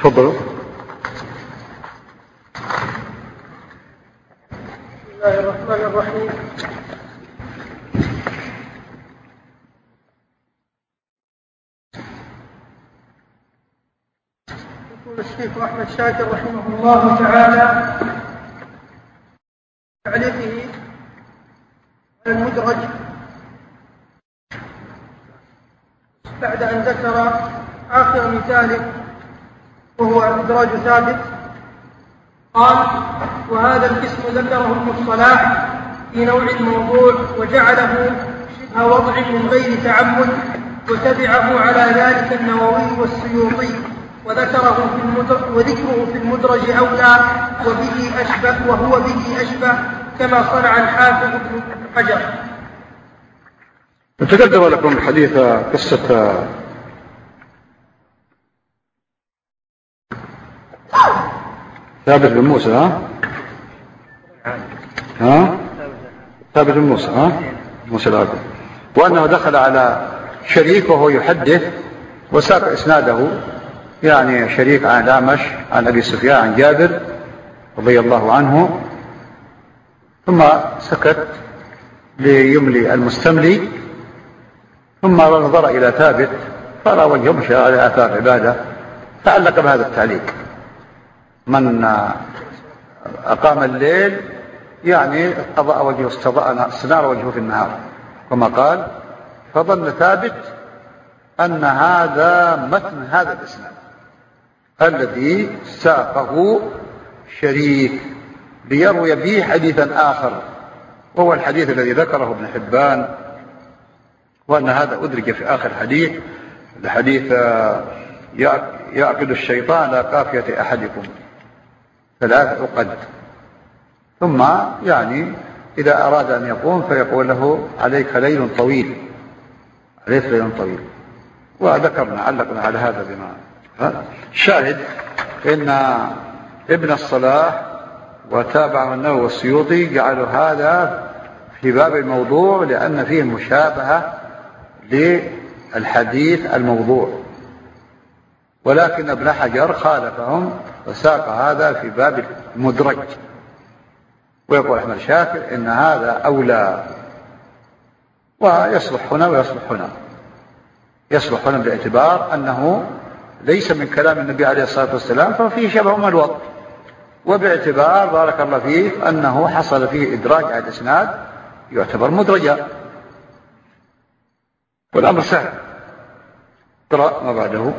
تفضلوا. بسم الله الرحمن الرحيم. يقول الشيخ أحمد شاكر رحمه الله تعالى تعليقه على المدرج بعد أن ذكر آخر مثال وهو إدراج ثابت، قال: وهذا القسم ذكره ابن الصلاح في نوع الموضوع وجعله شبه وضع من غير تعمد، وتبعه على ذلك النووي والسيوطي، وذكره في المدرج أولى وهو به أشبه كما صنع الحافظ ابن حجر. تقدم لكم الحديث قصة ثابت بن موسى. ثابت بن موسى موسى العبد، وأنه دخل على شريك وهو يحدث وساق إسناده، يعني شريك عن الأعمش عن أبي سفيان عن جابر رضي الله عنه، ثم سكت ليملي المستملي، ثم نظر إلى ثابت فرأى وجهه مشى على آثار عبادة، فعلق بهذا التعليق: من أقام الليل يعني أضاء وجهه استنار وجهه في النهار، كما قال. فظن ثابت أن هذا متن هذا الإسناد الذي ساقه شريك ليروي به حديثا آخر، وهو الحديث الذي ذكره ابن حبان، وأن هذا أدرج في آخر الحديث يعقد الشيطان على قافية أحدكم 3 عقد، ثم يعني إذا أراد أن يقوم فيقول له: عليك ليل طويل، عليك ليل طويل. وذكرنا علقنا على هذا بما شاهد إن ابن الصلاح وتابعه النووي والسيوطي جعلوا هذا في باب الموضوع لأن فيه مشابهة للحديث الموضوع، ولكن ابن حجر خالفهم وساق هذا في باب المدرج. ويقول أحمد شاكر إن هذا أولى، ويصلح هنا ويصلح هنا. يصلح هنا باعتبار أنه ليس من كلام النبي عليه الصلاة والسلام ففيه شبه من الوضع، وباعتبار بارك الله فيك أنه حصل فيه إدراج على الإسناد يعتبر مدرجا، والأمر سهل. قرأ ما بعده.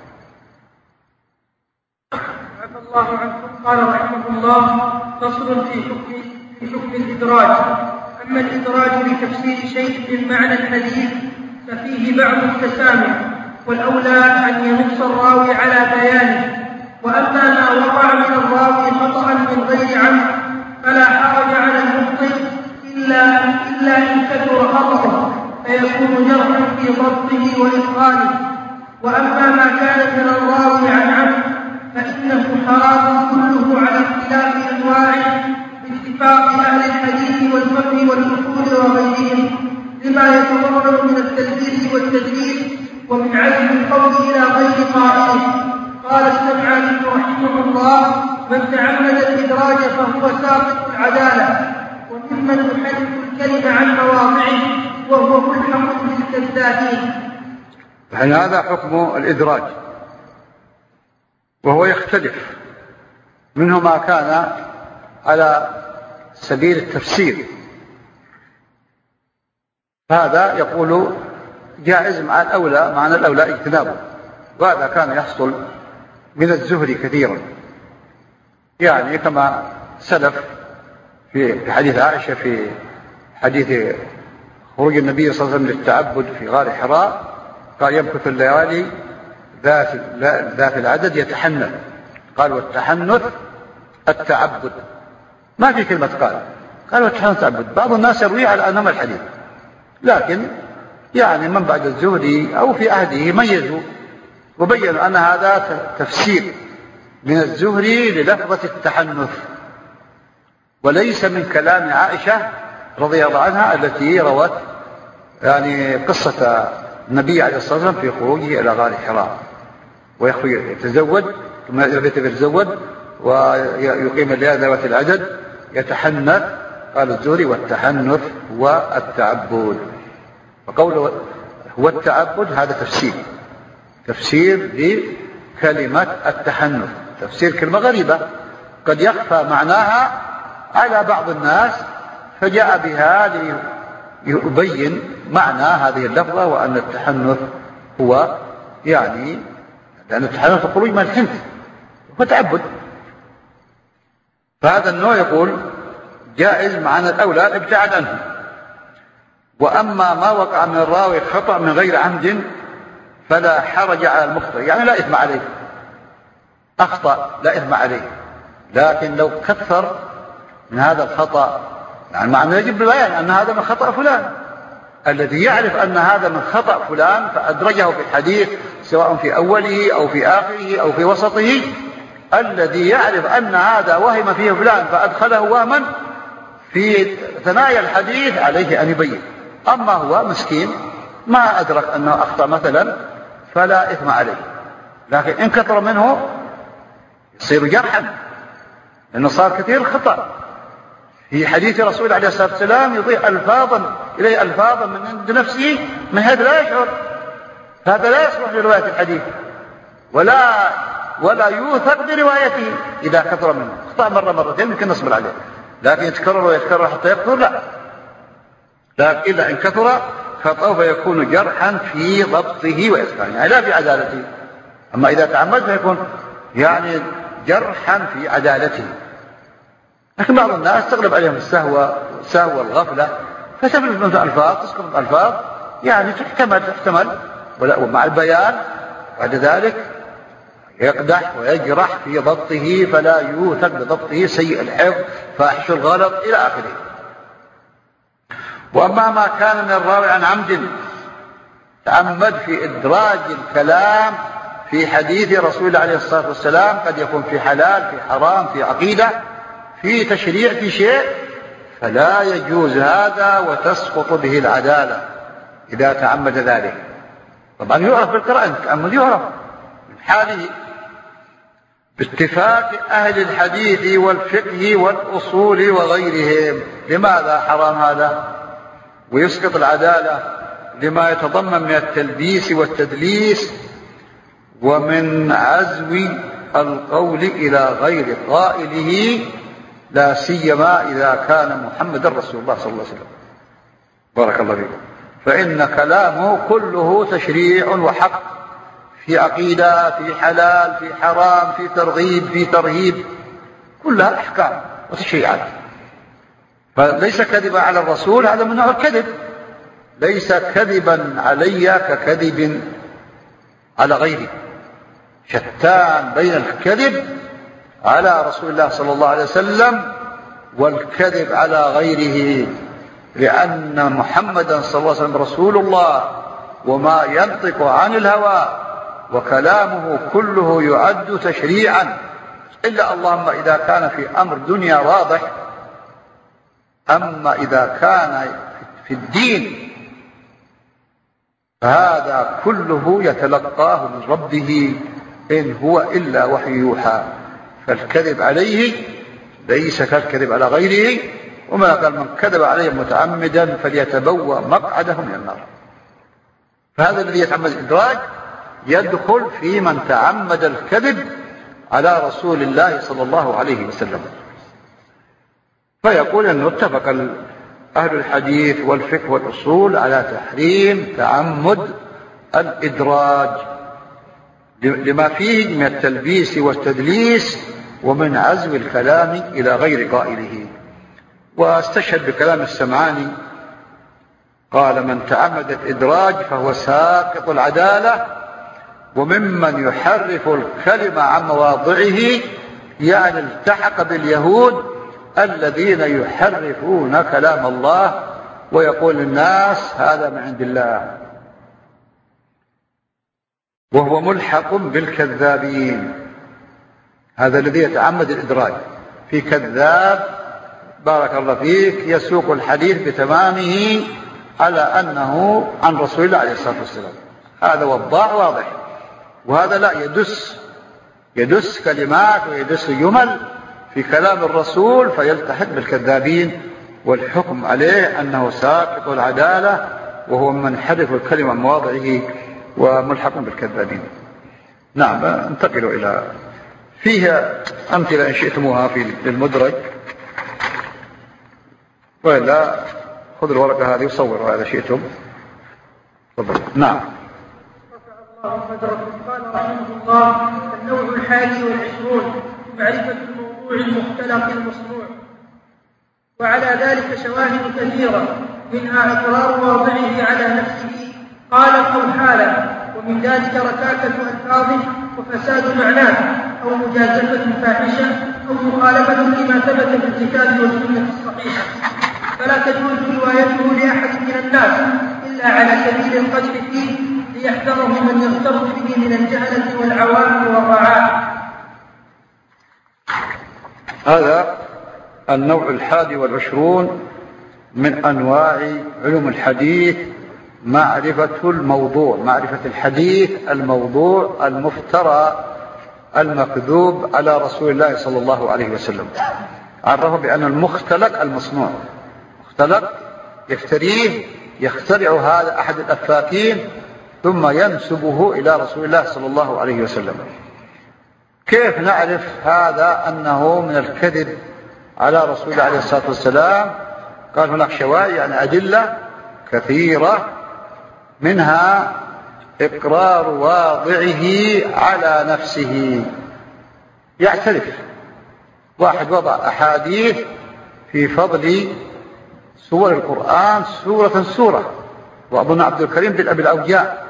عفى الله عنكم. قال رحمه الله: فصل في حكم الإدراج. أما الإدراج لتفسير شيء من معنى الحديث ففيه بعض التسامح، والأولى أن ينص الراوي على بيانه، وأما ما وقع من الراوي خطأ من غير عمد فلا حرج على المخطئ إلا إن كثر خطأه فيكون جرحا في ضبطه وإتقانه. وأما ما كان من الراوي عن عمد فإنه حرام كله على اختلاف أنواعه باتفاق أهل الحديث والفقه والأصول وغيرهم، لما يتضمن من التلبيس والتدليس ومن عزم القول إلى غير قائله. قال السمعاني رحمه الله: من تعمد الإدراج فهو ساقط العدالة، وممن يحرف الكلمة عن مواضعه، وهو ملحق بالكذابين. هذا حكم الإدراج، وهو يختلف، منه ما كان على سبيل التفسير، هذا يقول جائز مع الأولى، معنى الأولى اجتنابه، وهذا كان يحصل من الزهري كثيرا، يعني كما سلف في حديث عائشة في حديث خروج النبي صلى الله عليه وسلم للتعبد في غار حراء، قال: يمكث الليالي ذات العدد يتحنث. قال: والتحنث التعبد، ما في كلمة قال والتحنث التعبد. بعض الناس يرويه على أنما الحديث، لكن يعني من بعد الزهري أو في عهده ميزوا وبينوا أن هذا تفسير من الزهري للفظة التحنث، وليس من كلام عائشة رضي الله عنها التي روت يعني قصة النبي عليه الصلاة والسلام في خروجه إلى غار حراء ويخرج يتزوج ثم البيت يتزود ويقيم الليالي ذوات العدد يتحنث. قال الزهري والتحنث هو التعبد. وقوله هو التعبد هذا تفسير لكلمة التحنث، تفسير كلمة غريبة قد يخفى معناها على بعض الناس، فجاء بها ليبين معنى هذه اللفظة، وأن التحنث هو يعني لأن التحنث الخروج من الحنث هو تعبد. فهذا النوع يقول جائز، معنى الأولى الابتعاد عنه. وأما ما وقع من الراوي خطأ من غير عمد فلا حرج على المخطئ، يعني لا إثم عليه، أخطأ لا إثم عليه. لكن لو كثر من هذا الخطأ يعني معنى يجب بيان أن هذا من خطأ فلان. الذي يعرف أن هذا من خطأ فلان فأدرجه في الحديث سواء في أوله أو في آخره أو في وسطه، الذي يعرف أن هذا وهم فيه فلان فأدخله وهما في ثنايا الحديث عليه أن يبين. أما هو مسكين ما أدرك أنه أخطأ مثلا فلا إثم عليه، لكن إن كثر منه يصير جرحا، لأنه صار كثير خطأ. في حديث رسول عليه الصلاة والسلام يضيع ألفاظا إليه ألفاظا من عند نفسه من هذا لا يشعر، هذا لا يصلح لرواية الحديث ولا يوثق بروايته إذا كثر منه. اخطأ مرة مرتين يمكن نصبر عليه، لكن يتكرر ويتكرر حتى يكثر لا. لكن إلا إن كثر خطأه فيكون جرحا في ضبطه وإتقانه، يعني لا في عدالته. أما إذا تعمد فيكون يعني جرحا في عدالته. لكن بعض الناس تغلب عليهم السهوة والغفلة فتفلت من الألفاظ، تسقط الألفاظ يعني تحتمل ومع البيان بعد ذلك يقدح ويجرح في ضبطه فلا يوثق بضبطه، سيء الحفظ فاحش الغلط إلى آخره. وأما ما كان من الراوي عن عمد تعمد في إدراج الكلام في حديث رسول الله عليه الصلاة والسلام، قد يكون في حلال في حرام في عقيدة في تشريع في شيء، فلا يجوز هذا وتسقط به العدالة إذا تعمد ذلك. طبعا يعرف بالقراءة التعمد، يعرف من حاله باتفاق أهل الحديث والفقه والأصول وغيرهم. لماذا حرام هذا ويسقط العدالة؟ لما يتضمن من التلبيس والتدليس ومن عزو القول إلى غير قائله، لا سيما إذا كان محمد رسول الله صلى الله عليه وسلم. بارك الله فيكم. فإن كلامه كله تشريع وحق في عقيدة في حلال في حرام في ترغيب في ترهيب، كلها أحكام وتشريعات. فليس كذبا على الرسول، هذا من نوع الكذب. ليس كذبا علي ككذب على غيري، شتان بين الكذب على رسول الله صلى الله عليه وسلم والكذب على غيره، لأن محمدا صلى الله عليه وسلم رسول الله وما ينطق عن الهوى وكلامه كله يعد تشريعا، إلا اللهم إذا كان في أمر دنيا واضح. أما إذا كان في الدين فهذا كله يتلقاه من ربه إن هو إلا وحي يوحى. فالكذب عليه ليس كالكذب على غيره. وما قال من كذب عليه متعمدا فليتبوأ مقعده من النار. فهذا الذي يتعمد الإدراج يدخل في من تعمد الكذب على رسول الله صلى الله عليه وسلم. فيقول أنه اتفق أهل الحديث والفقه والأصول على تحريم تعمد الإدراج لما فيه من التلبيس والتدليس ومن عزو الكلام إلى غير قائله. واستشهد بكلام السمعاني قال من تعمد الإدراج فهو ساقط العدالة وممن يحرف الكلمة عن مواضعه، يعني التحق باليهود الذين يحرفون كلام الله ويقول الناس هذا من عند الله، وهو ملحق بالكذابين. هذا الذي يتعمد الإدراج في كذاب بارك الله فيك يسوق الحديث بتمامه على أنه عن رسول الله عليه الصلاة والسلام، هذا وضاع واضح. وهذا لا يدس يدس كلمات ويدس جمل في كلام الرسول فيلتحق بالكذابين، والحكم عليه أنه ساقط العدالة وهو من حذف الكلمة عن مواضعه وملحق بالكذابين. نعم، انتقلوا إلى فيها أمثلة إن شئتموها في المدرج، وإلا خذوا الورقة هذه وصوروا هذا شئتم. تفضل. نعم. رفع الله قدركم. قال رحمه الله: النوع 21 معرفة الموضوع المختلق المصنوع. وعلى ذلك شواهد كثيرة، منها إقرار واضعه على نفسه قالا أو حالا، ومن ذلك ركاكة ألفاظه وفساد معناه، أو مجازفة فاحشة، أو مخالفة لما ثبت في الكتاب والسنة الصحيحة، فلا تجوز روايته لأحد من الناس إلا على سبيل القدح فيه ليحذره من يغتر به من الجهلة والعوام والرعاع. هذا النوع 21 من أنواع علوم الحديث، معرفة الموضوع، معرفة الحديث الموضوع المفترى المكذوب على رسول الله صلى الله عليه وسلم. عرفه بأن المختلق المصنوع، مختلق يفتريه، يخترع هذا أحد الأفاكين ثم ينسبه إلى رسول الله صلى الله عليه وسلم. كيف نعرف هذا أنه من الكذب على رسول الله عليه الصلاة والسلام؟ قال هناك شواهد، يعني أدلة كثيرة، منها إقرار واضعه على نفسه. يعترف واحد وضع أحاديث في فضل سور القرآن سورة، وأظن عبد الكريم بن أبي الأوجاع،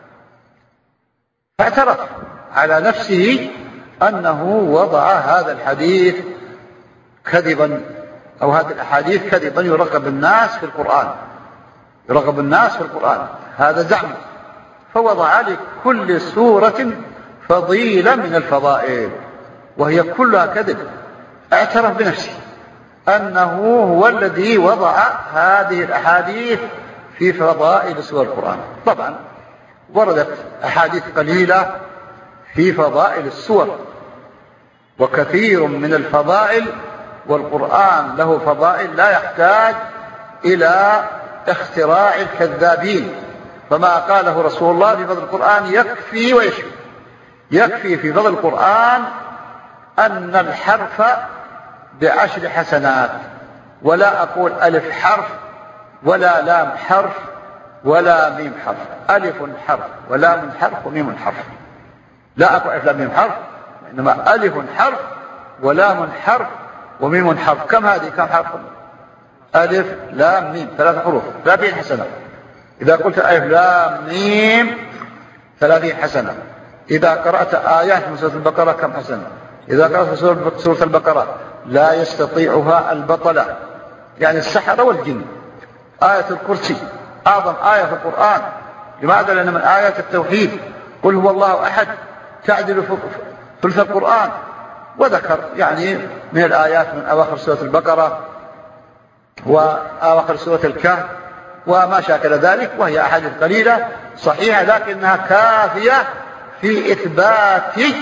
فاعترف على نفسه أنه وضع هذا الحديث كذبا، أو هذه الأحاديث كذبا يرغب الناس في القرآن، يرغب الناس في القرآن، هذا زعم. فوضع لكل سورة فضيلة من الفضائل وهي كلها كذب. اعترف بنفسه أنه هو الذي وضع هذه الأحاديث في فضائل سور القرآن. طبعا وردت أحاديث قليلة في فضائل السور، وكثير من الفضائل، والقرآن له فضائل لا يحتاج إلى اختراع الكذابين. فما قاله رسول الله في فضل القرآن يكفي ويشفي. يكفي في فضل القرآن أن الحرف ب10 حسنات، ولا أقول ألف حرف ولا لام حرف ولا ميم حرف، ألف حرف ولام حرف وميم حرف. لا أقول ألف لام ميم حرف، إنما ألف حرف ولام حرف وميم حرف. كم هذه؟ كم حرف؟ ألف لام ميم، 3 حروف، 30 حسنة. إذا قلت ألف لام ميم 30 حسنة. إذا قرأت آيات من سورة البقرة كم حسنة؟ إذا قرأت سورة البقرة لا يستطيعها البطلة، يعني السحرة والجن. آية الكرسي أعظم آية في القرآن. لماذا؟ لأن من آيات التوحيد قل هو الله أحد تعدل ثلث القرآن. وذكر يعني من الآيات من أواخر سورة البقرة وأواخر سورة الكهف وما شاكل ذلك، وهي أحاديث قليلة صحيحة لكنها كافية في إثبات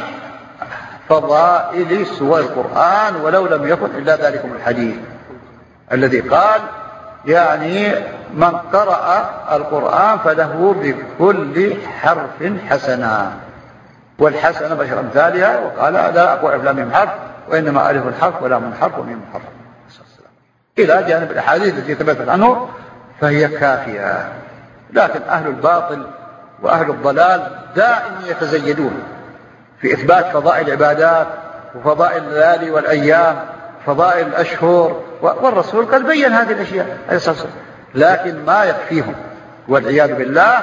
فضائل سور القرآن، ولو لم يكن إلا ذلكم الحديث الذي قال يعني من قرأ القرآن فله بكل حرف حسنة، والحسنة بشر أمثالها. وقال لا أقول ألف لام ميم حرف، وإنما ألف حرف ولام حرف وميم حرف، إلى جانب الأحاديث التي ثبتت عنه، فهي كافية. لكن أهل الباطل وأهل الضلال دائما يتزيدون في إثبات فضائل العبادات وفضائل الليالي والأيام، فضائل الأشهر، والرسول قد بين هذه الأشياء عليه الصلاة والسلام، لكن ما يكفيهم والعياذ بالله،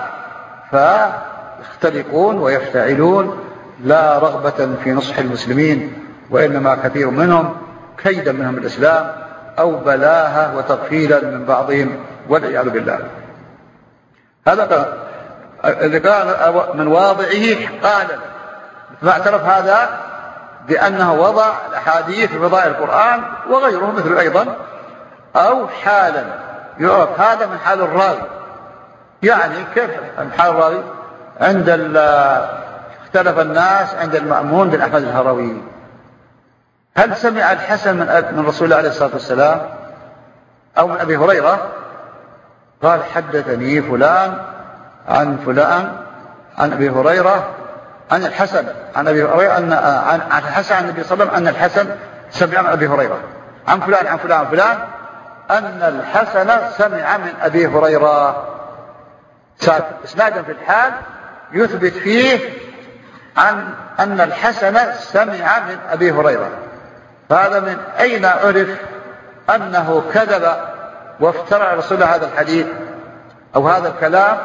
فيختلقون ويفتعلون لا رغبة في نصح المسلمين، وإنما كثير منهم كيدا منهم الإسلام أو بلاهة وتغفيلا من بعضهم والعياذ بالله. هذا اللي قال من واضعه قال، ما اعترف هذا بأنه وضع الأحاديث في فضائل القرآن وغيره مثل أيضا، أو حالا يعرف هذا من حال الراوي. يعني كيف من حال الراوي؟ عند اختلف الناس عند المأمون بن أحمد الهروي، هل سمع الحسن من رسول الله عليه الصلاة والسلام أو من أبي هريرة؟ قال حدثني فلان عن فلان عن أبي هريرة عن الحسن عن أبي هريرة عن الحسن عن النبي صلى الله عليه وسلم أن الحسن سمع من أبي هريرة عن فلان عن فلان عن فلان أن الحسن سمع من أبي هريرة. إسنادا في الحال يثبت فيه عن أن الحسن سمع من أبي هريرة. فهذا من أين عرف أنه كذب وافترى على رسول الله هذا الحديث أو هذا الكلام؟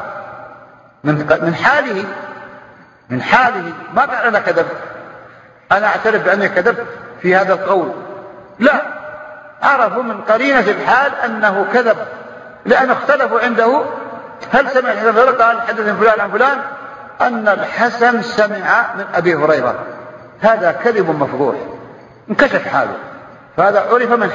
من حاله ما قال أنا كذبت، أنا أعترف بأني كذبت في هذا القول، لا، عرفوا من قرينة الحال أنه كذب، لأن اختلفوا عنده هل سمع الحسن قال حدث فلان عن فلان أن الحسن سمع من أبي هريرة. هذا كذب مفضوح انكشف حاله، فهذا عرف من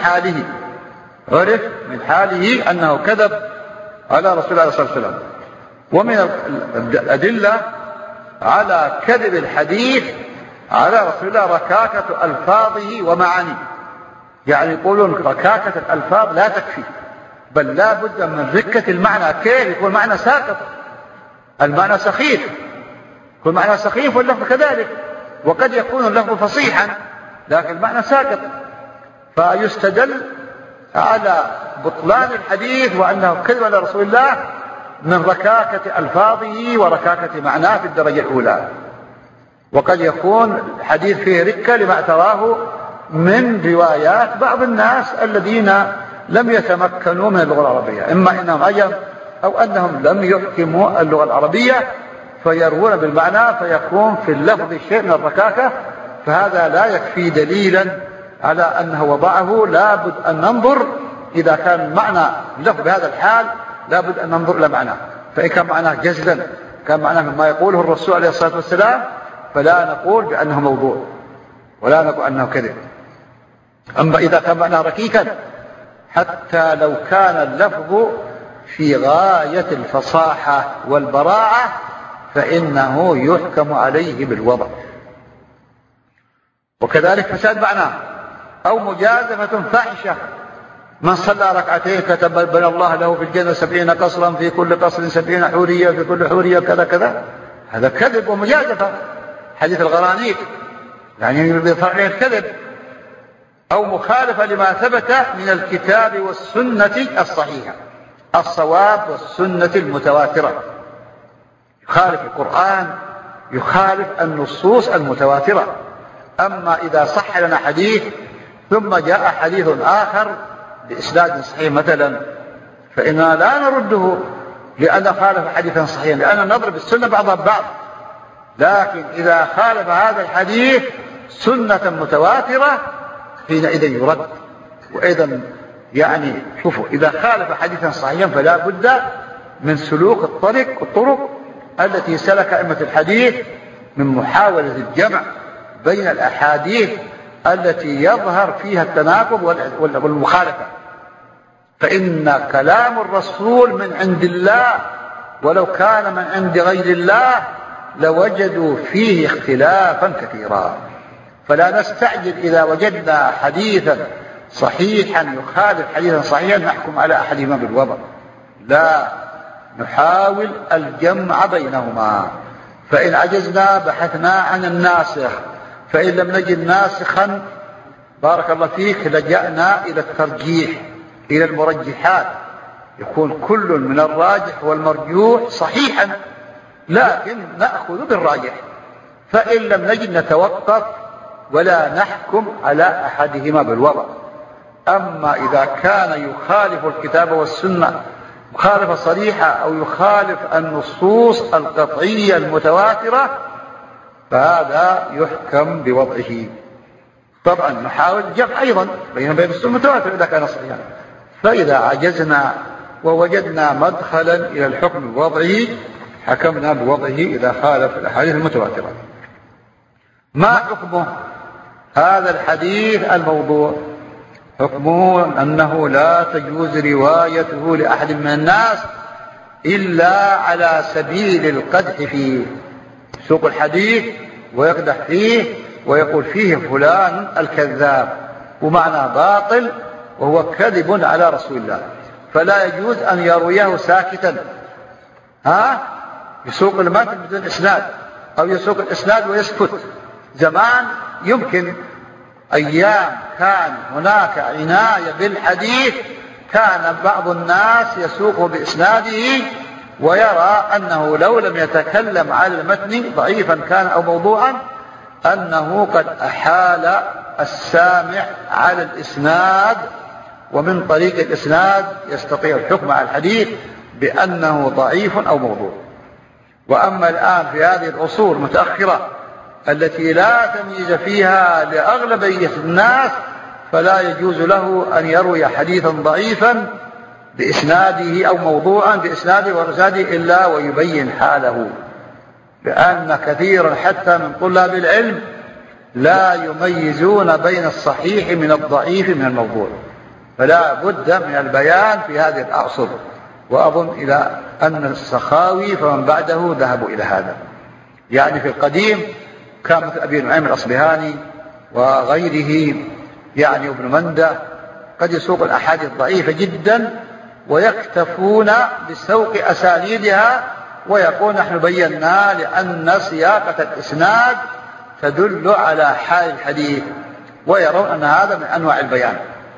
حاله أنه كذب على رسول الله صلى الله عليه وسلم. ومن الأدلة على كذب الحديث على رسول الله ركاكة ألفاظه ومعانيه، يعني يقولون ركاكة الألفاظ لا تكفي، بل لا بد من ركة المعنى. كيف يكون معنى ساقط؟ المعنى سخيف، يكون معنى سخيف واللفظ كذلك، وقد يكون اللفظ فصيحا لكن المعنى ساقط، فيستدل على بطلان الحديث وأنه كذب على رسول الله من ركاكة ألفاظه وركاكة معناه في الدرجة الأولى. وقد يكون الحديث فيه ركة لما تراه من روايات بعض الناس الذين لم يتمكنوا من اللغة العربية، إما إنهم عجم أو أنهم لم يحكموا اللغة العربية فيروون بالمعنى فيكون في اللفظ شيء من الركاكة، فهذا لا يكفي دليلا على أنه وضعه. لابد أن ننظر إذا كان المعنى اللفظ بهذا الحال، لابد أن ننظر إلى معناه، فإن كان معناه جزلا كان معناه مما يقوله الرسول عليه الصلاة والسلام فلا نقول بأنه موضوع ولا نقول أنه كذب. أما إذا كان معناه ركيكا حتى لو كان اللفظ في غاية الفصاحة والبراعة فإنه يحكم عليه بالوضع. وكذلك فساد معناه أو مجازفة فاحشة، من صلى ركعتين كتب بنى الله له في الجنة 70 قصرا، في كل قصر 70 حورية، في كل حورية كذا كذا، هذا كذب ومجازفة، حديث الغرانيق يعني يظهر عليه الكذب. أو مخالفة لما ثبت من الكتاب والسنة الصحيحة، الصواب والسنة المتواترة، يخالف القرآن، يخالف النصوص المتواترة. أما إذا صح لنا حديث ثم جاء حديث آخر بإسناد صحيح مثلا فإننا لا نرده لأن خالف حديثا صحيحا، لأننا نضرب السنة بعضها ببعض. لكن إذا خالف هذا الحديث سنة متواترة حينئذ يرد. وأيضا يعني شوفوا إذا خالف حديثا صحيحا فلا بد من سلوك الطرق التي سلك أئمة الحديث من محاولة الجمع بين الأحاديث التي يظهر فيها التناقض والمخالفة. فإن كلام الرسول من عند الله ولو كان من عند غير الله لوجدوا فيه اختلافا كثيرا. فلا نستعجل إذا وجدنا حديثا صحيحا يخالف حديثا صحيحا نحكم على أحدهما بالوضع، لا، نحاول الجمع بينهما. فإن عجزنا بحثنا عن الناسخ، فإن لم نجد ناسخا بارك الله فيك لجأنا إلى الترجيح، إلى المرجحات، يكون كل من الراجح والمرجوح صحيحا لكن نأخذ بالراجح. فإن لم نجد نتوقف ولا نحكم على أحدهما بالوضع. أما إذا كان يخالف الكتاب والسنة مخالفة صريحة أو يخالف النصوص القطعية المتواترة فهذا يحكم بوضعه. طبعا نحاول الجمع أيضا بين السنة المتواترة إذا كان صحيحا. فإذا عجزنا ووجدنا مدخلا إلى الحكم بوضعه حكمنا بوضعه إذا خالف الأحاديث المتواترة. ما حكمه هذا الحديث الموضوع؟ حكمه أنه لا تجوز روايته لأحد من الناس إلا على سبيل القدح فيه، يسوق الحديث ويقدح فيه ويقول فيه فلان الكذاب، ومعنى باطل وهو كذب على رسول الله، فلا يجوز أن يرويه ساكتا. يسوق المتن بدون إسناد أو يسوق الإسناد ويسكت. زمان يمكن أيام كان هناك عناية بالحديث، كان بعض الناس يسوق بإسناده ويرى أنه لو لم يتكلم على المتن ضعيفا كان أو موضوعا أنه قد أحال السامع على الإسناد، ومن طريق الإسناد يستطيع الحكم على الحديث بأنه ضعيف أو موضوع. وأما الآن في هذه العصور المتأخرة التي لا تمييز فيها لأغلبية الناس، فلا يجوز له أن يروي حديثا ضعيفا بإسناده أو موضوعا بإسناده ورساده إلا ويبين حاله، لأن كثيرا حتى من طلاب العلم لا يميزون بين الصحيح من الضعيف من الموضوع، فلا بد من البيان في هذه الأعصر. وأظن إلى أن السخاوي فمن بعده ذهبوا إلى هذا. يعني في القديم كان مثل أبي نعيم الأصبهاني وغيره يعني ابن مندة قد يسوق الأحاديث ضعيفة جدا ويكتفون بسوق أسانيدها ويقول نحن بينا لأن سياقة الإسناد تدل على حال الحديث، ويرون أن هذا من أنواع البيان.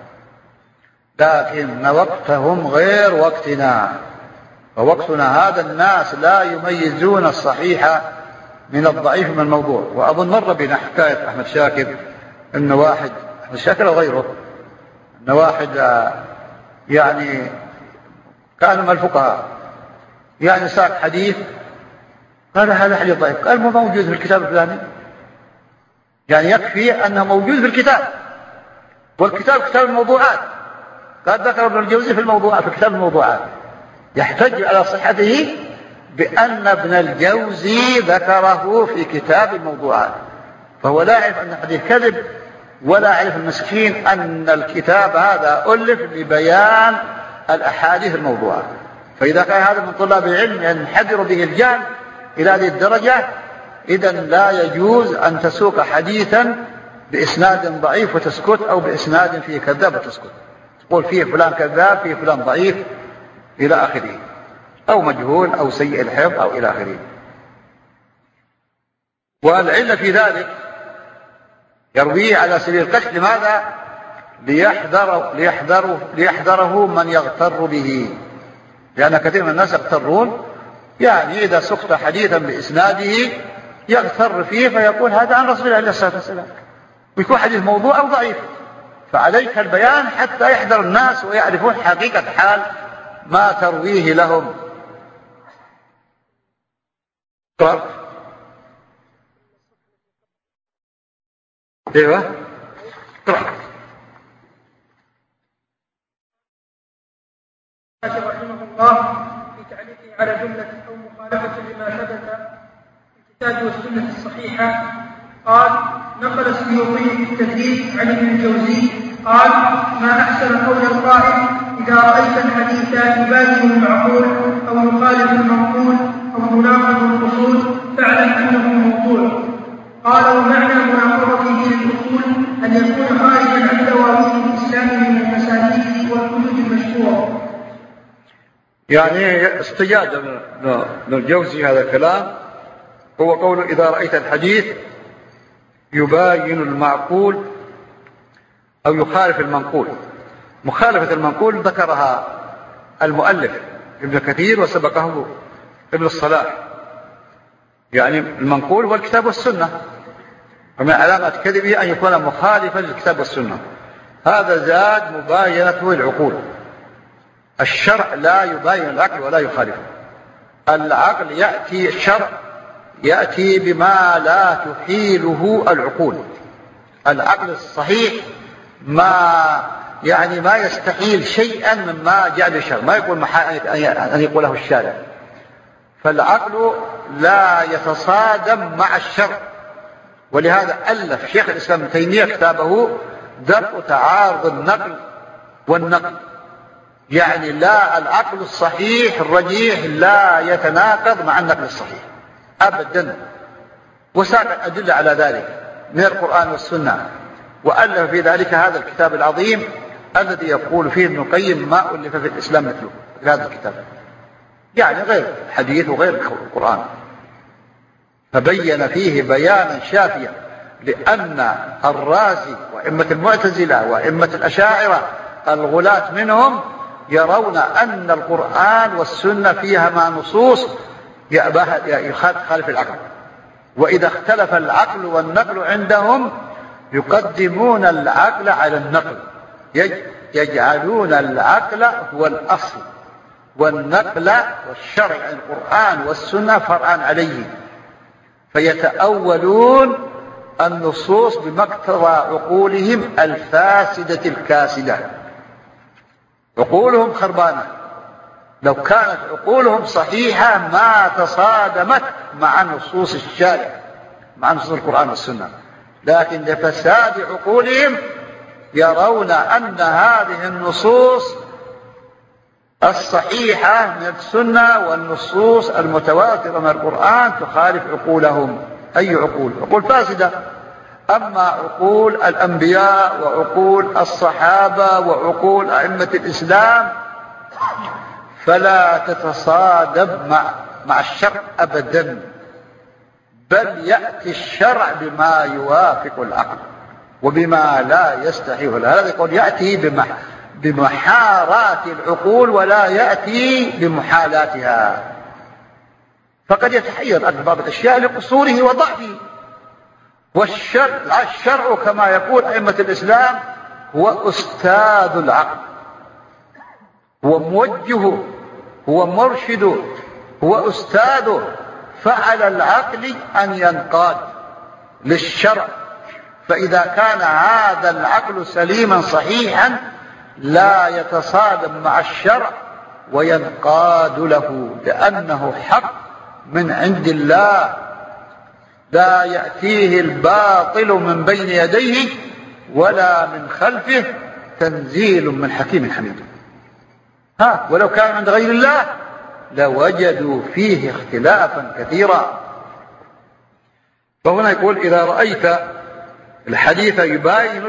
لكن وقتهم غير وقتنا، ووقتنا هذا الناس لا يميزون الصحيح من الضعيف من الموضوع. وأظن مر بنا حكاية أحمد شاكر، إن واحد أحمد شاكر أو غيره، إن واحد يعني كان من الفقهاء يعني ساق حديث قال هذا حديث ضعيف، قال ما موجود في الكتاب الفلاني، يعني يكفي أنه موجود في الكتاب، والكتاب كتاب الموضوعات، قد ذكر ابن الجوزي في الموضوعات في كتاب الموضوعات، يحتج على صحته بأن ابن الجوزي ذكره في كتاب الموضوعات، فهو لا يعرف أن الحديث كذب، ولا يعرف المسكين أن الكتاب هذا ألف لبيان الأحاديث الموضوعات. فإذا كان هذا من طلاب العلم ينحدر به الجهل إلى هذه الدرجة، إذن لا يجوز أن تسوق حديثا بإسناد ضعيف وتسكت، أو بإسناد فيه كذاب وتسكت، تقول فيه فلان كذاب فيه فلان ضعيف إلى آخره، أو مجهول أو سيء الحفظ أو إلى آخره. والعلة في ذلك يرويه على سبيل القصد، لماذا؟ ليحذره من يغتر به، لأن كثير من الناس يغترون، يعني إذا سقط حديثا بإسناده يغتر فيه فيقول هذا عن رسول الله عليه الصلاة والسلام، ويكون حديث موضوع أو ضعيف. فعليك البيان حتى يحذر الناس ويعرفون حقيقة حال ما ترويه لهم. ايوه رحمه الله في تعليقه على جملة أو مخالفة لما ثبت في الكتاب والسنة الصحيحة قال: نقل السيوطي في التدريب عن ابن الجوزي قال: ما أحسن قول القائل: إذا رأيت الحديث يبادر المعقول أو يخالف المنقول أو يناقض الأصول فاعلم أنه موضوع. قال: ومعنى مناقضته للأصول أن يكون خارجا عن دواوين الإسلام من المساليك والحدود المشهورة. يعني استجاد ابن الجوزي هذا الكلام، هو قوله: إذا رأيت الحديث يباين المعقول أو يخالف المنقول. مخالفة المنقول ذكرها المؤلف ابن كثير وسبقه ابن الصلاح، يعني المنقول هو الكتاب والسنة، ومن علامة كذبه أن يكون مخالفا للكتاب والسنة. هذا زاد مباينته العقول. الشرع لا يباين العقل ولا يخالفه. العقل يأتي، الشرع يأتي بما لا تحيله العقول. العقل الصحيح ما يستحيل شيئا مما جاء بالشرع، ما يقول أن يقوله الشارع. فالعقل لا يتصادم مع الشرع، ولهذا ألف شيخ الإسلام ابن تيمية كتابه درء تعارض النقل والنقل. يعني لا، العقل الصحيح الرجيح لا يتناقض مع النقل الصحيح أبدا، وساق أدلة على ذلك من القرآن والسنة، وألف في ذلك هذا الكتاب العظيم الذي يقول فيه ابن القيم ما ألف في الإسلام مثله في هذا الكتاب، يعني غير الحديث وغير القرآن، فبين فيه بيانا شافيا لأن الرازي وأئمة المعتزلة وأئمة الأشاعرة الغلاة منهم يرون أن القرآن والسنة فيها ما نصوص يخالف العقل، وإذا اختلف العقل والنقل عندهم يقدمون العقل على النقل، يجعلون العقل هو الأصل والنقل والشرع القرآن والسنة فرعا عليه، فيتأولون النصوص بمقتضى عقولهم الفاسدة الكاسدة. عقولهم خربانة، لو كانت عقولهم صحيحة ما تصادمت مع نصوص الشارع مع نصوص القرآن والسنة، لكن لفساد عقولهم يرون أن هذه النصوص الصحيحة من السنة والنصوص المتواترة من القرآن تخالف عقولهم. أي عقول؟ عقول فاسدة. أما عقول الأنبياء وعقول الصحابة وعقول أئمة الإسلام فلا تتصادم مع الشرع أبدا، بل يأتي الشرع بما يوافق العقل وبما لا يستحيه. هذا يقول يأتي بمحارات العقول ولا يأتي بمحالاتها، فقد يتحير عن بعض الأشياء لقصوره وضعفه. والشرع كما يقول أئمة الإسلام هو أستاذ العقل، هو موجهه، هو مرشده، هو أستاذه، فعلى العقل أن ينقاد للشرع، فإذا كان هذا العقل سليما صحيحا لا يتصادم مع الشرع وينقاد له، لأنه حق من عند الله لا يأتيه الباطل من بين يديه ولا من خلفه، تنزيل من حكيم حميد. ولو كان عند غير الله لوجدوا فيه اختلافا كثيرا. فهنا يقول إذا رأيت الحديث يباين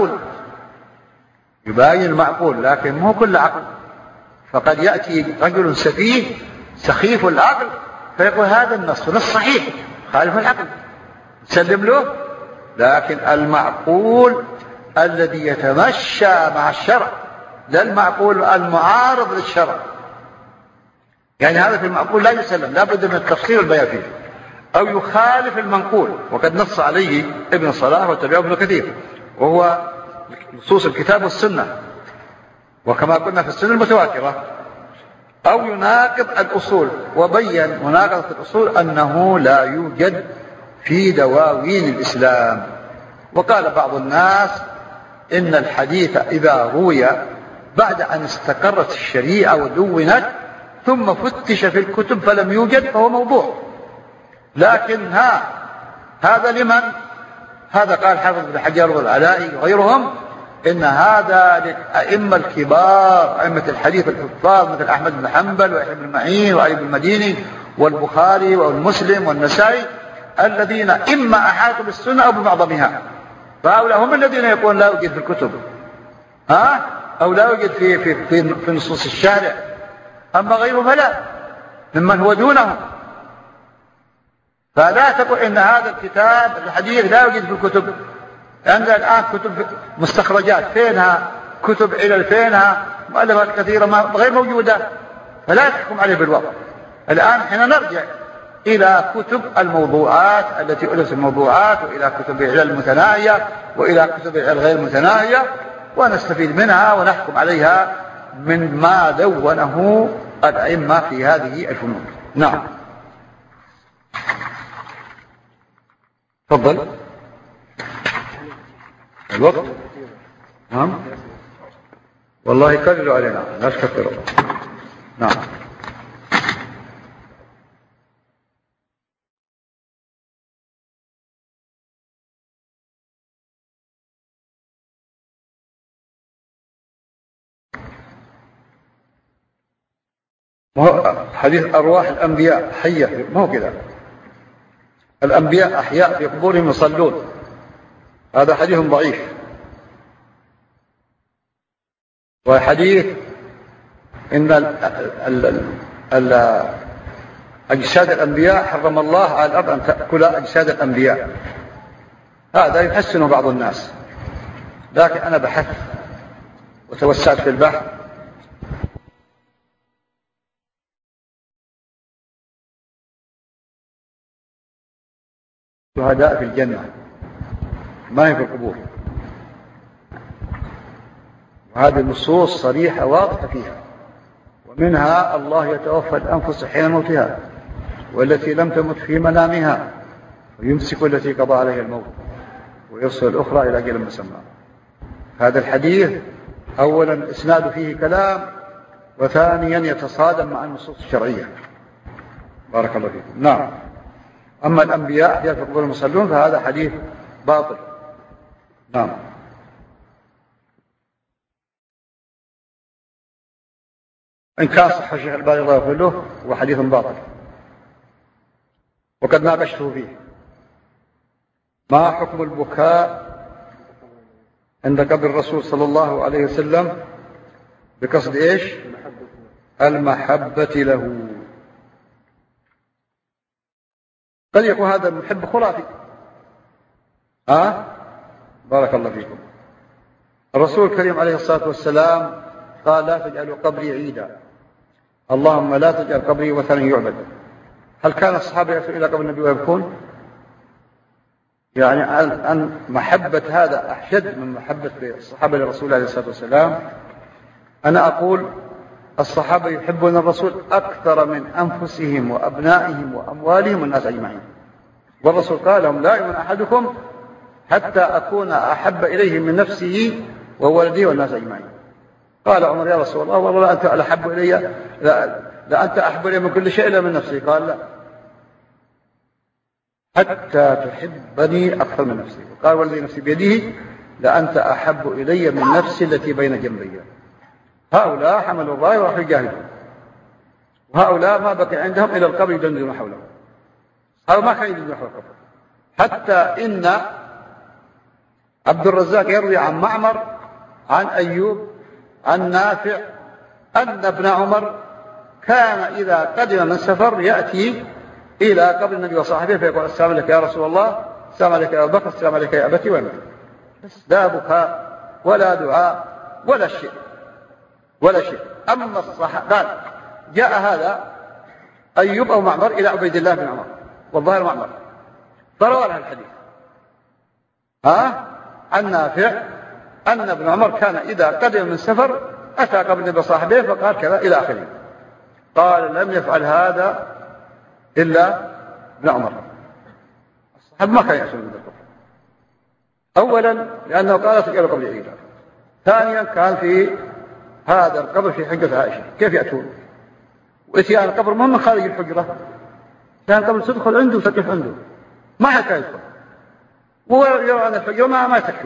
المعقول لكن مو كل عقل، فقد يأتي رجل سفيه سخيف العقل فيقول هذا النص صحيح خالف العقل، نسلم له. لكن المعقول الذي يتمشى مع الشرع، لا المعقول المعارض للشرع، يعني هذا في المعقول لا يسلم، لا بد من التفصيل والبيان فيه، أو يخالف المنقول، وقد نص عليه ابن صلاح وتبعه ابن كثير، وهو نصوص الكتاب والسنة، وكما قلنا في السنة المتواترة، أو يناقض الأصول، وبين مناقضة الأصول أنه لا يوجد في دواوين الإسلام. وقال بعض الناس إن الحديث إذا روي بعد أن استقرت الشريعة ودونت ثم فتش في الكتب فلم يوجد فهو موضوع. لكن هذا لمن؟ هذا قال حافظ بن حجر والعلائي وغيرهم إن هذا للأئمة الكبار، أئمة الحديث الحفاظ مثل أحمد بن حنبل ويحيى بن معين وعلي بن المديني والبخاري والمسلم والنسائي، الذين إما أحاطوا بالسنة أو بمعظمها، فهؤلاء هم الذين يقولون لا يوجد في الكتب أو لا يوجد في نصوص الشارع. أما غيره فلا، ممن هو دونهم. فلا تقل إن هذا الكتاب الحديث لا يوجد في الكتب. عندنا الآن كتب مستخرجات، فينها كتب علل، فينها مؤلفات كثيرة غير موجودة، فلا تحكم عليه بالوضع. الآن حين نرجع إلى كتب الموضوعات التي ألفت الموضوعات، وإلى كتب العلل المتناهية، وإلى كتب العلل غير المتناهية، ونستفيد منها ونحكم عليها من ما دونه الأئمة في هذه الفنون. نعم. تفضل. الوقت. نعم. والله كرروا علينا لا تكثروا. نعم. حديث أرواح الأنبياء حية، ما هو كذا. الأنبياء أحياء في قبورهم يصلون، هذا حديث ضعيف. وحديث إن أجساد الأنبياء حرم الله على الأرض أن تأكل أجساد الأنبياء، هذا يحسنه بعض الناس، لكن أنا بحثت وتوسعت في البحث شهداء في الجنة ما هي في القبور، وهذه النصوص صريحة واضحة فيها. ومنها الله يتوفى الأنفس حين موتها والتي لم تمت في منامها ويمسك التي قضى عليها الموت ويرسل الأخرى إلى أجل مسمى. هذا الحديث أولا إسناد فيه كلام، وثانيا يتصادم مع النصوص الشرعية. بارك الله فيكم. نعم. أما الأنبياء أحياء في قبور المصلون فهذا حديث باطل. نعم. إن كان صح الشيخ الألباني الله يغفر له هو حديث باطل، وقد ناقشته فيه. ما حكم البكاء عند قبر الرسول صلى الله عليه وسلم بقصد إيش؟ المحبة له. قد يكون هذا المحب خرافي. بارك الله فيكم. الرسول الكريم عليه الصلاة والسلام قال لا تجعلوا قبري عيدا، اللهم لا تجعل قبري وثنا يعبد. هل كان الصحابة يأتون إلى قبر النبي ويبكون؟ يعني أن محبة هذا أحشد من محبة الصحابة للرسول عليه الصلاة والسلام. أنا أقول الصحابة يحبون الرسول أكثر من أنفسهم وأبنائهم وأموالهم والناس أجمعين. والرسول قال لهم لا يؤمن أحدكم حتى أكون أحب إليه من نفسه وولده والناس أجمعين. قال عمر يا رسول الله والله أنت أحب إلي، لا أنت أحب إلي من كل شيء إلا من نفسي. قال لا، حتى تحبني أكثر من نفسي. قال والذي نفسي بيده لأنت أحب إلي من نفسي التي بين جنبي. هؤلاء حملوا الراية وراحوا يجاهدوا، وهؤلاء ما بقي عندهم إلى القبر يدندنون حوله. هؤلاء ما كانوا يدندنون حول القبر. حتى إن عبد الرزاق يروي عن معمر عن أيوب عن نافع أن ابن عمر كان إذا قدم من سفر يأتي إلى قبر النبي وصاحبه فيقول السلام عليك يا رسول الله، السلام عليك يا أبا بكر، السلام عليك يا أبتي وأمتي. لا بكاء ولا دعاء ولا شيء ولا شيء. أما الصحابة قال جاء هذا أيوب أو معمر إلى عبيد الله بن عمر، والظاهر معمر، فروى له الحديث عن نافع أن ابن عمر كان إذا قدم من سفر أتى قبر النبي وصاحبه فقال كذا إلى آخره. قال لم يفعل هذا إلا ابن عمر. الصحابة ما كانوا يأتون من القبر، أولا لأنه قال تجعل قبر عيدا، ثانيا كان في هذا القبر في حجرة عائشة، كيف يأتون؟ وإتيان القبر ما من خارج الحجرة، كان قبل تدخل عنده وتقف عنده، ما حد كان يدخل، ويرى أن الحجرة ما تكفي.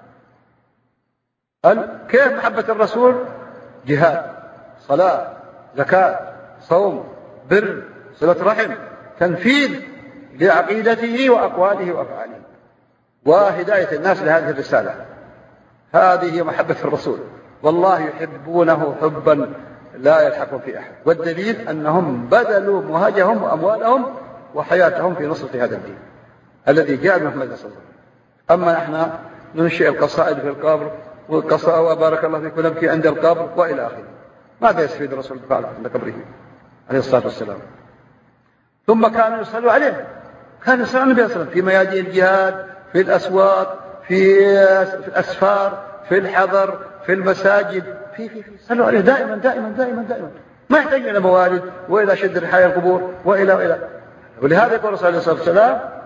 كيف محبة الرسول؟ جهاد، صلاة، زكاة، صوم، بر، صلة رحم، تنفيذ لعقيدته وأقواله وأفعاله، وهداية الناس لهذه الرسالة. هذه هي محبة الرسول، والله يحبونه حبا لا يلحق في أحد. والدليل أنهم بذلوا مهجهم وأموالهم وحياتهم في نصرة هذا الدين الذي جاء محمد صلى الله عليه وسلم. أما نحن ننشئ القصائد في القبر والقصائد وبارك الله فيكم نبكي عند القبر وإلى آخره. ماذا يستفيد الرسول عند قبره عليه الصلاة والسلام؟ ثم كانوا يصلوا عليه، كان يصلوا على النبي صلى الله عليه وسلم في ميادين الجهاد، في الأسواق، في الأسفار، في الحضر، في المساجد، في صلوا عليه دائما دائما دائما دائما، ما يحتاج إلى موالد وإلى شد رحايا القبور وإلى. ولهذا يقول الرسول عليه الصلاة والسلام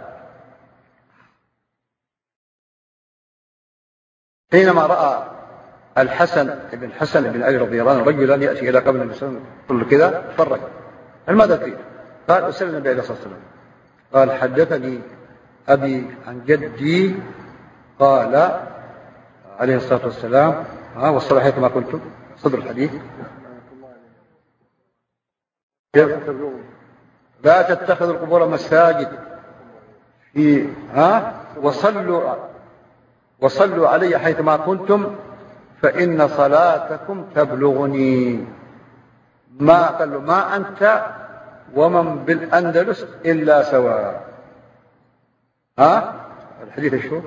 حينما رأى الحسن بن علي رضي الله عنه رجلا يأتي إلى قبر النبي صلى الله عليه وسلم يقول له كذا فرج، ماذا تريد؟ قال أسأل النبي عليه الصلاة والسلام. قال حدثني أبي عن جدي قال عليه الصلاة والسلام والصلاة كما قلت صدر الحديث لا تتخذوا القبور مساجد وصلوا علي حيثما كنتم فإن صلاتكم تبلغني. ما قالوا ما أنت ومن بالأندلس إلا سواء. الحديث شو؟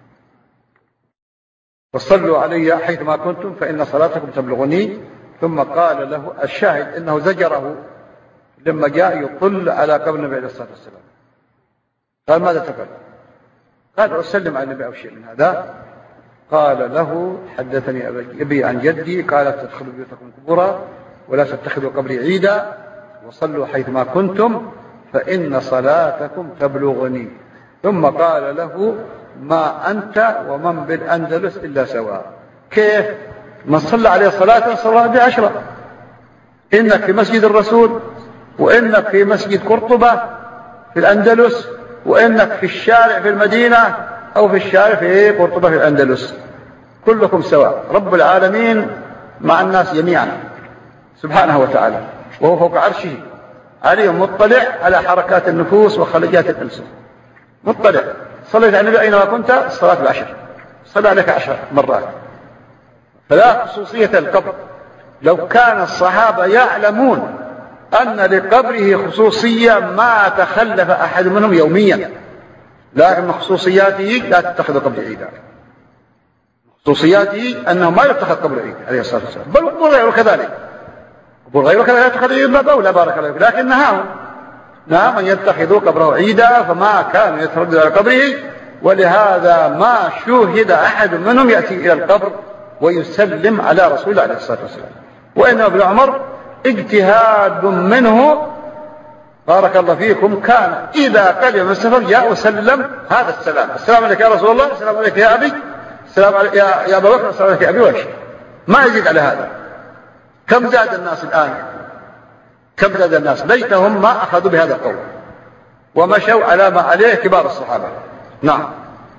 وصلوا علي حيثما كنتم فإن صلاتكم تبلغني. ثم قال له الشاهد إنه زجره لما جاء يطل على قبر النبي عليه الصلاة والسلام. قال ماذا تفعل؟ قال أسلم على النبي أو شيء من هذا. قال له حدثني أبي عن جدي قال تدخلوا بيوتكم قبورا ولا تتخذوا قبري عيدا وصلوا حيثما كنتم فإن صلاتكم تبلغني. ثم قال له ما أنت ومن بالأندلس إلا سواء. كيف؟ من صلى عليه صلاة صلى الله ب10. إنك في مسجد الرسول وإنك في مسجد قرطبة في الأندلس وإنك في الشارع في المدينة أو في الشارع في قرطبة في الأندلس كلكم سواء. رب العالمين مع الناس جميعا سبحانه وتعالى وهو فوق عرشه عليه مطلع على حركات النفوس وخليجات الألسن مطلع. صليت على النبي أينما كنت الصلاة ب10 صلى عليك 10 مرات. فلا خصوصية القبر. لو كان الصحابة يعلمون أن لقبره خصوصية ما تخلف أحد منهم يوميا. لكن خصوصياته لا تتخذ قبر عيدا. خصوصياته أنه ما يتخذ قبر عيد عليه الصلاة والسلام. بل قبور غيره كذلك. قبور غيره كذلك يتخذ عيدا بولا بارك الله فيك. لكن نهاهم أن يتخذوا قبره عيدا فما كانوا يترددوا على قبره. ولهذا ما شوهد أحد منهم يأتي إلى القبر ويسلم على رسول الله عليه الصلاة والسلام. وإن ابن عمر اجتهاد منه بارك الله فيكم كان إذا قدم من السفر جاء وسلم هذا السلام. السلام عليك يا رسول الله السلام عليك يا أبي السلام عليك يا أبا بكر السلام عليك يا أبي وش ما يزيد على هذا. كم زاد الناس الآن؟ كم زاد الناس؟ ليتهم ما أخذوا بهذا القول ومشوا على ما عليه كبار الصحابة. نعم.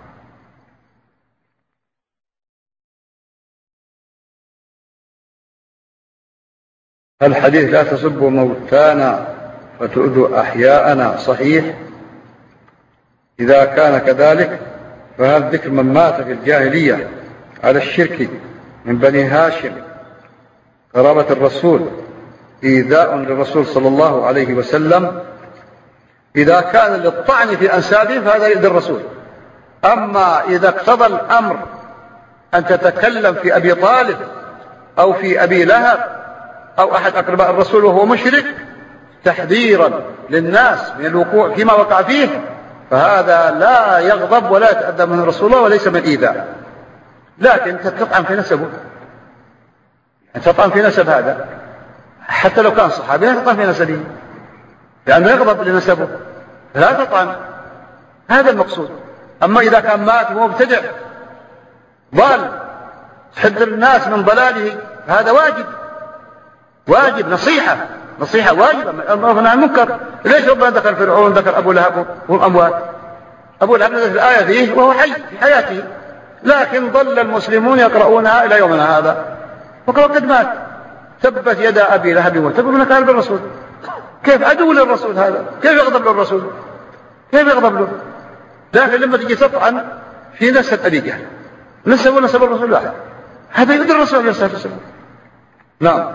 الحديث لا تسبوا موتانا فتؤذوا أحياءنا صحيح. إذا كان كذلك فهل ذكر من مات في الجاهلية على الشرك من بني هاشم قرابة الرسول إيذاء للرسول صلى الله عليه وسلم؟ إذا كان للطعن في أنسابهم فهذا يؤذي الرسول. أما إذا اقتضى الأمر أن تتكلم في أبي طالب أو في أبي لهب أو أحد أقرباء الرسول وهو مشرك تحذيرا للناس من الوقوع فيما وقع فيه فهذا لا يغضب ولا يتأذى من رسول الله وليس من إيذاء. لكن تطعن في نسبه. تطعن في نسب هذا حتى لو كان صحابي لا تطعن في نسبه لأنه يغضب لنسبه لا تطعن. هذا المقصود. أما إذا كان مات ومبتدع ضال تحذر الناس من ضلاله هذا واجب نصيحة واجبة أمرنا عن المنكر. ليش ربنا ذكر فرعون ذكر أبو لهب وهم أموات؟ أبو لهب نزل في الآية فيه وهو حي في حياته لكن ظل المسلمون يقرؤونها إلى يومنا هذا وقد مات. تبت يدا أبي لهب وتب من كان بالرسول. كيف عدو للرسول هذا؟ كيف يغضب للرسول؟ كيف يغضب له؟ لكن لما تجي تطعن في نسب أبي جهل نسب الرسول واحد هذا يؤذي الرسول عليه الصلاة والسلام. نعم.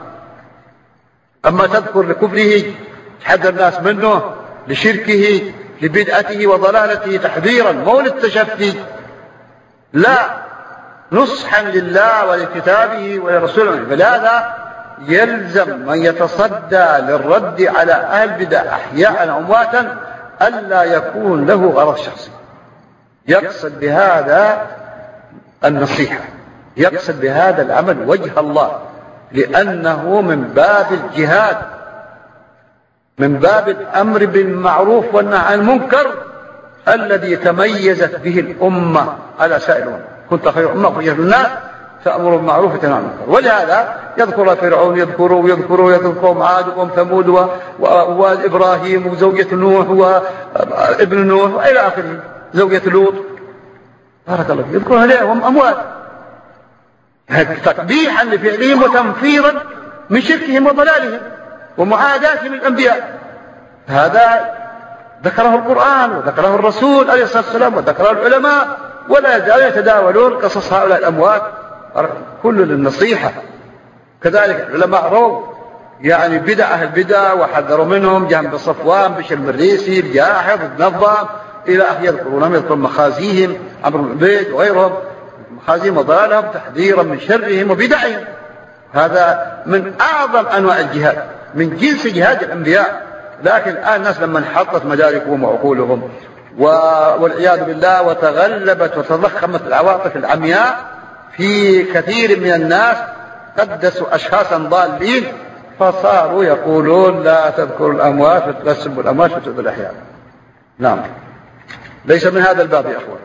أما تذكر لكفره تحذر الناس منه لشركه لبدعته وضلالته تحذيرا مو للتشفي لا نصحا لله ولكتابه ولرسوله. فلهذا يلزم من يتصدى للرد على أهل بدع أحياء أمواتا ألا يكون له غرض شخصي يقصد بهذا النصيحة يقصد بهذا العمل وجه الله لأنه من باب الجهاد من باب الأمر بالمعروف والنهي عن المنكر الذي تميزت به الأمة على سائر الأمم. كنت خير أمة أخرجت للناس تأمر بالمعروف وتنهى عن المنكر. ولهذا يذكر فرعون يذكر عاد وقوم ثمود وإبراهيم وزوجة نوح وابن نوح وإلى آخره زوجة لوط بارك الله فيك يذكرون عليهم أموات تقبيحا لفعلهم وتنفيرا من شركهم وضلالهم ومعاداتهم للأنبياء. هذا ذكره القرآن وذكره الرسول عليه الصلاة والسلام وذكره العلماء، ولا يزالون يتداولون قصص هؤلاء الأموات كل للنصيحة. كذلك العلماء رووا يعني بدع أهل البدع وحذروا منهم، جهم بن صفوان، بشر المريسي، الجاحظ، النظام إلى آخره، يذكرون مخازيهم، عمرو بن عبيد وغيرهم، مخازيهم وضلالهم تحذيرا من شرهم وبدعهم. هذا من أعظم أنواع الجهاد، من جنس جهاد الأنبياء. لكن الآن الناس لما انحطت مداركهم وعقولهم والعياذ بالله وتغلبت وتضخمت العواطف العمياء في كثير من الناس، قدسوا أشخاصا ضالين، فصاروا يقولون لا تذكروا الأموات ولا تسبوا الأموات وتؤذوا الأحياء. نعم، ليس من هذا الباب يا أخوان.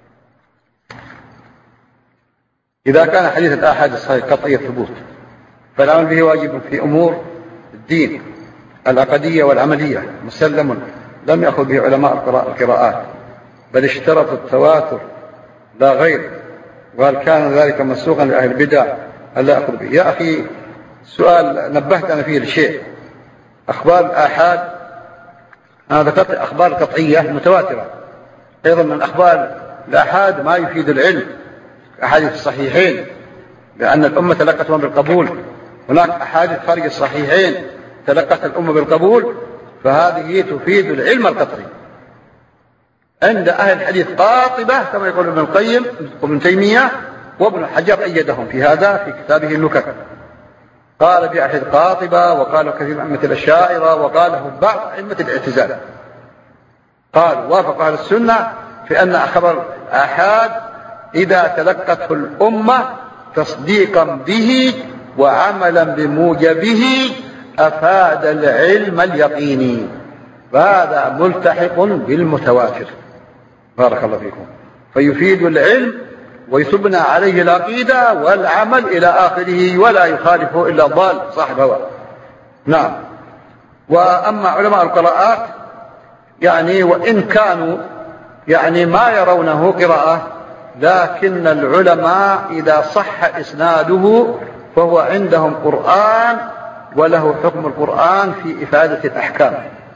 إذا كان حديث الآحاد الصحيح قطعي الثبوت فالعمل به واجب في أمور الدين العقدية والعملية مسلم، لم يأخذ به علماء القراءات، بل اشترطوا التواتر لا غير، وهل كان ذلك مسوقا لأهل البدع ألا يأخذ به؟ يا أخي سؤال نبهت أنا فيه لشيء. أخبار الآحاد أنا ذكرت أخبار قطعية متواترة، أيضا من أخبار الآحاد ما يفيد العلم أحاديث الصحيحين، لأن الأمة تلقتهم بالقبول. هناك أحاديث خارج الصحيحين تلقت الأمة بالقبول، فهذه تفيد العلم القطعي. عند أهل الحديث قاطبة كما يقول ابن القيم وابن تيمية، وابن حجر أيدهم في هذا في كتابه النكت، قال بأحد قاطبة، وقالوا كثير من أئمة الأشاعرة، وقاله بعض أئمة الاعتزال. قال وافق أهل السنة في أن خبر الآحاد إذا تلقته الأمة تصديقا به وعملا بموجبه أفاد العلم اليقيني، فهذا ملتحق بالمتواتر. بارك الله فيكم. فيفيد العلم ويثبنى عليه العقيدة والعمل إلى آخره، ولا يخالفه إلا ضال صاحب هوى. نعم. وأما علماء القراءات يعني وإن كانوا يعني ما يرونه قراءة، لكن العلماء إذا صح إسناده فهو عندهم قرآن، وله حكم القرآن في إفادة الأحكام.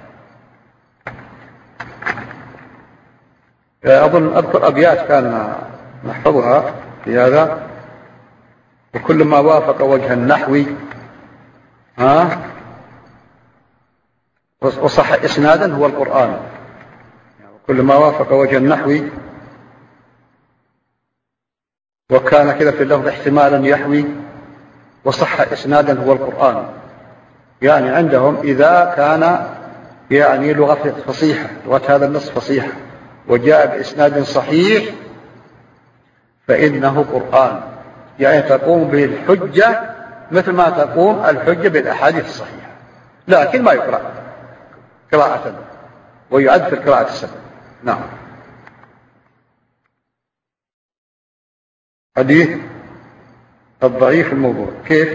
أظن أذكر أبيات كان نحفظها في هذا: وكل ما وافق وجه النحو وصح إسنادا هو القرآن. كل ما وافق وجه النحو وكان كذا في اللفظ احتمالا يحوي وصح إسنادا هو القرآن. يعني عندهم إذا كان يعني لغة فصيحة، لغة هذا النص فصيحة وجاء بإسناد صحيح فإنه قرآن، يعني تقوم به الحجة مثل ما تقوم الحجة بالأحاديث الصحيحة، لكن ما يقرأ قراءة ويعد في القراءة السبع. نعم. حديث الضعيف الموضوع كيف؟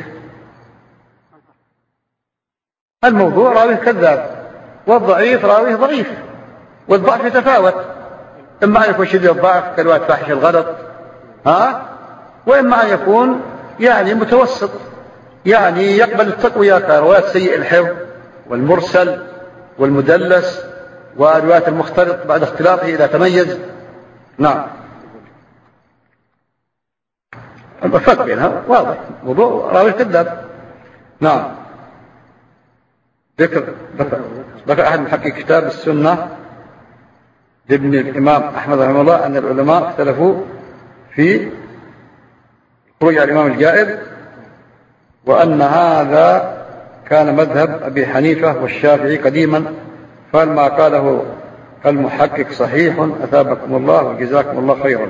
الموضوع راويه كذاب، والضعيف راويه ضعيف، والضعف يتفاوت، إما أن يكون شديد الضعف كرواية فاحش الغلط وإما أن يكون يعني متوسط، يعني يقبل التقوية كرواية سيء الحفظ والمرسل والمدلس ورواية المختلط بعد اختلاطه إذا تميز. نعم. الفرق بينها واضح، موضوع راوي كذاب. نعم. ذكر أحد محقق كتاب السنة لابن الإمام أحمد رحمه الله أن العلماء اختلفوا في خروج على الإمام الجائر، وأن هذا كان مذهب أبي حنيفة والشافعي قديما، فما قاله المحقق صحيح أثابكم الله وجزاكم الله خيرا.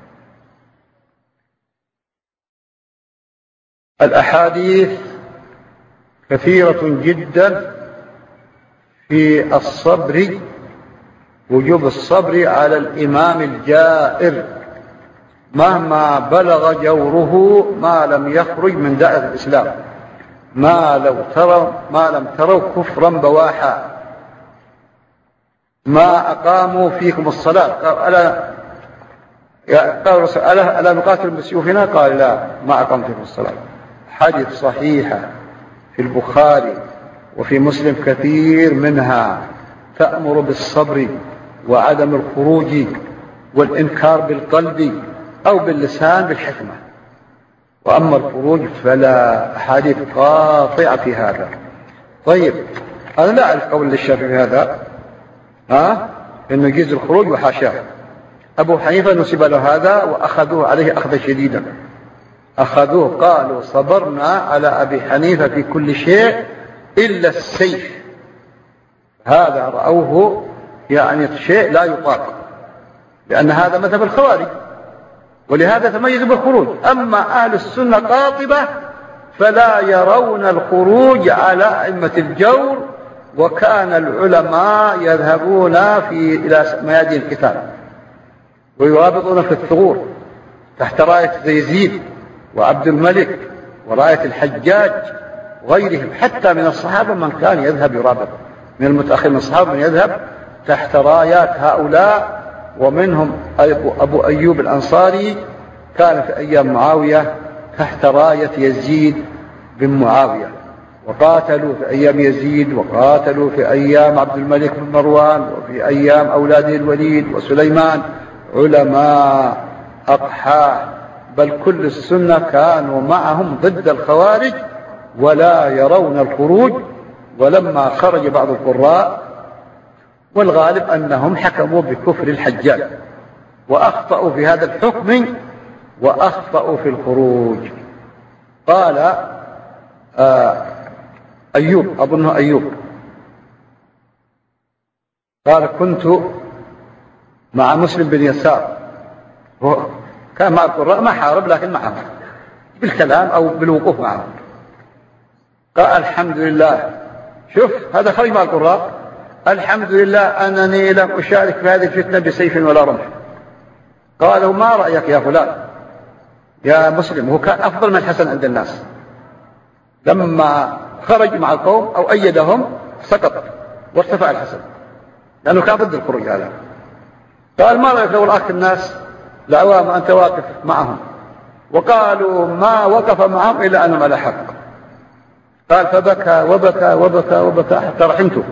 الأحاديث كثيرة جدا في الصبر، وجوب الصبر على الإمام الجائر مهما بلغ جوره ما لم يخرج من دائرة الإسلام، ما لم تروا كفرا بواحا، ما أقاموا فيكم الصلاة. ألا نقاتل بسيوفنا؟ قال لا، ما أقام فيكم الصلاة. حديث صحيحة في البخاري وفي مسلم كثير منها تأمر بالصبر وعدم الخروج والإنكار بالقلب أو باللسان بالحكمة. وأما الخروج فلا أحاديث قاطعة في هذا. طيب أنا لا أعرف قول للشافعي في هذا إنه يجيز الخروج وحاشاه. أبو حنيفة نسب له هذا وأخذوه عليه أخذا شديدا، أخذوه قالوا صبرنا على أبي حنيفة في كل شيء إلا السيف. هذا رأوه يعني شيء لا يطاق، لأن هذا مذهب الخوارج، ولهذا تميزوا بالخروج. أما أهل السنة قاطبة فلا يرون الخروج على أئمة الجور، وكان العلماء يذهبون إلى ميادين القتال ويرابطون في الثغور تحت راية يزيد وعبد الملك وراية الحجاج وغيرهم، حتى من الصحابة من كان يذهب يرابط، من المتأخر من الصحابة من يذهب تحت رايات هؤلاء. ومنهم أبو أيوب الأنصاري كان في أيام معاوية تحت راية يزيد بن معاوية، وقاتلوا في أيام يزيد، وقاتلوا في أيام عبد الملك بن مروان، وفي أيام أولاده الوليد وسليمان، علماء أقحاء، بل كل السنة كانوا معهم ضد الخوارج ولا يرون الخروج. ولما خرج بعض القراء، والغالب أنهم حكموا بكفر الحجاج وأخطأوا في هذا الحكم وأخطأوا في الخروج. قال أيوب، أظنه أيوب، قال كنت مع مسلم بن يسار، كان مع القراء ما حارب لكن معهم بالكلام أو بالوقوف معهم، قال الحمد لله، شوف هذا خرج مع القراء، الحمد لله أنني لم أشارك في هذه الفتنة بسيف ولا رمح. قالوا ما رأيك يا فلان يا مسلم؟ هو كان أفضل من الحسن عند الناس، لما خرج مع القوم أو أيدهم سقط وارتفع الحسن لأنه كان ضد الخروج هذا. قال ما رأيك لو رأك الناس لعوام أنت واقف معهم؟ وقالوا ما وقف معهم إلا أنهم على حق. قال فبكى وبكى وبكى وبكى حتى رحمته.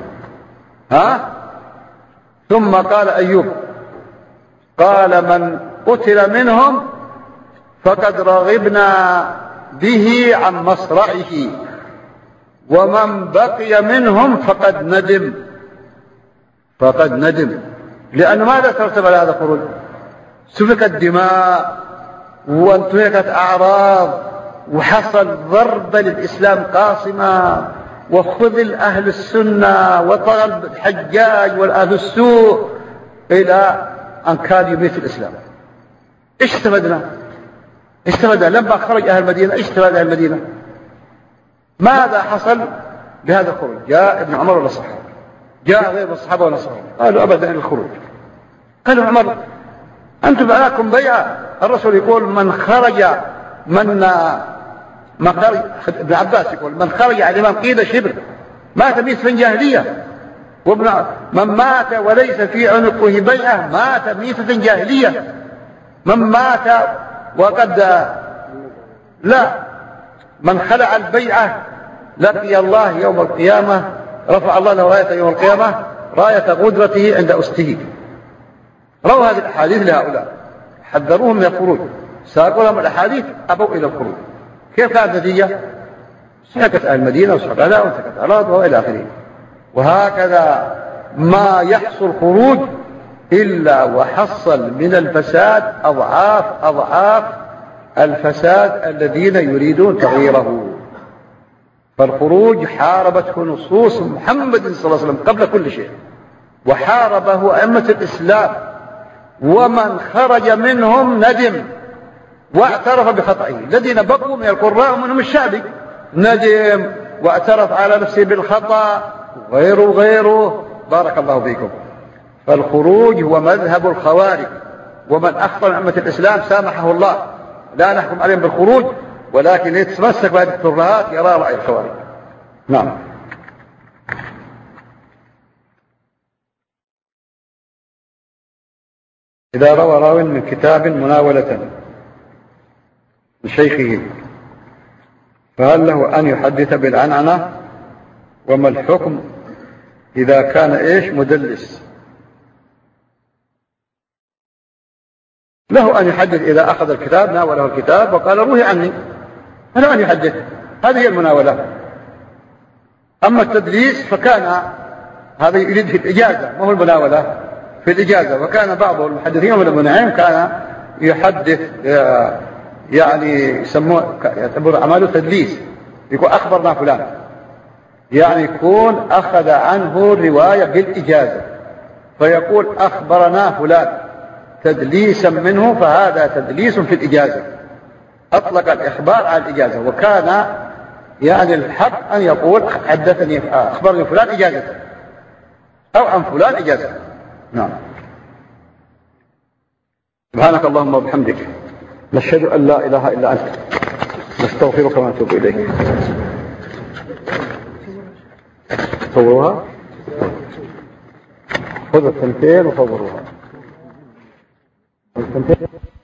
ثم قال أيوب، قال من قتل منهم فقد رغبنا به عن مصرعه، ومن بقي منهم فقد ندم. فقد ندم لأنه ماذا ترتب على هذا الخروج؟ سفكت دماء وانتهكت أعراض وحصل ضرب للإسلام قاصمة وخذل أهل السنة وطلب الحجاج والأهل السوء إلى أن كان يميت الإسلام. إيش استفدنا؟ استفدنا لما خرج أهل المدينة، إيش استفاد أهل المدينة؟ ماذا حصل بهذا الخروج؟ جاء ابن عمر ولا الصحابة؟ جاء غير الصحابة ولا الصحابة؟ قالوا أبدا الخروج. قالوا عمر أنتم عليكم بيعة، الرسول يقول من خرج ابن عباس يقول من خرج على الإمام قيد شبر مات ميت في جاهلية، من مات وليس في عنقه بيعة مات ميتة جاهلية. من مات وقد لا، من خلع البيعة لقي الله يوم القيامة، رفع الله له راية يوم القيامة راية غدرته عند أسته. رووا هذه الأحاديث لهؤلاء، حذروهم من الخروج، ساقوا لهم الأحاديث أبوا إلى الخروج. كيف كانت النتيجة؟ سكت أهل المدينة وسكت أهلها وسكت أهلها وإلى آخره. وهكذا ما يحصل خروج إلا وحصل من الفساد أضعاف أضعاف الفساد الذين يريدون تغييره. فالخروج حاربته نصوص محمد صلى الله عليه وسلم قبل كل شيء، وحاربه أئمة الإسلام، ومن خرج منهم ندم واعترف بخطئه. الذين بقوا من القراء ومنهم الشعبي ندم واعترف على نفسه بالخطأ غيره. بارك الله فيكم. فالخروج هو مذهب الخوارج، ومن أخطأ من أئمة الإسلام سامحه الله، لا نحكم عليهم بالخروج، ولكن يتمسك بهذه الترهات يرى رأي الخوارج. نعم. إذا روى راو من كتاب مناولة لشيخه فهل له أن يحدث بالعنعنة؟ وما الحكم إذا كان إيش مدلس له أن يحدث إذا أخذ الكتاب ناوله الكتاب وقال روي عني، له أن يحدث، هذه هي المناولة. أما التدليس فكان هذا يريد في الإجازة، ما هو المناولة، في الإجازة. وكان بعض المحدثين من ابن نعيم كان يحدث يعني يسموه يعتبر أعماله تدليس، يقول أخبرنا فلان، يعني يكون أخذ عنه الرواية بالإجازة فيقول أخبرنا فلان تدليسا منه، فهذا تدليس في الإجازة، أطلق الإخبار على الإجازة. وكان يعني الحق أن يقول حدثني أخبرني فلان إجازة أو عن فلان إجازة. نعم. سبحانك اللهم وبحمدك نشهد أن لا إله إلا أنت نستغفرك ونتوب إليك. صوروها، خذوا الثنتين وصوروها. الثنتين